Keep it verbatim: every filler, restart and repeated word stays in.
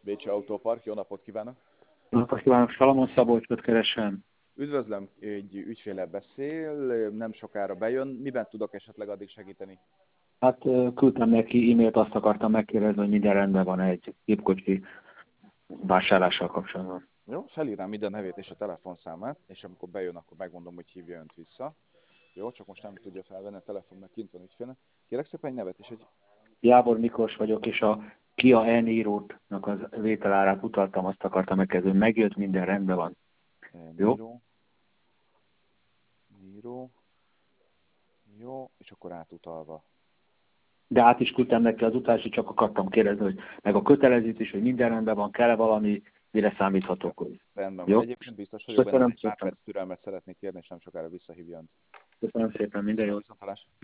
Bécsi Autópark, jó napot kívánok! Napot kívánok, Salamon Szabolcsot keresem. Üdvözlöm, egy ügyféle beszél, nem sokára bejön. Miben tudok esetleg addig segíteni? Hát küldtem neki e-mailt, azt akartam megkérdezni, hogy minden rendben van egy gépkocsi vásárlással kapcsolatban. Jó, felírám ide a nevét és a telefonszámát, és amikor bejön, akkor megmondom, hogy hívja önt vissza. Jó, csak most nem tudja felvenni a telefon, mert kint van ügyféle. Kérek szépen egy nevet és egy... Jábor Miklós vagyok, és a Kia e-Niro-nak az vételárát utaltam, azt akartam megkérdezni, megjött, minden rendben van. Jó? Niro. Niro. Jó, és akkor átutalva. De át is küldtem neki az utalási, csak akartam kérdezni, hogy meg a kötelezőt is, hogy minden rendben van, kell-e valami, mire számíthatok. Hogy... Rendben Jó? van. Egyébként biztos vagyok benne, Köszönöm egy pár szépen. perc türelmet szeretnék kérni, és nem sokára visszahívja önt. Köszönöm szépen, minden jót. Viszontlátásra.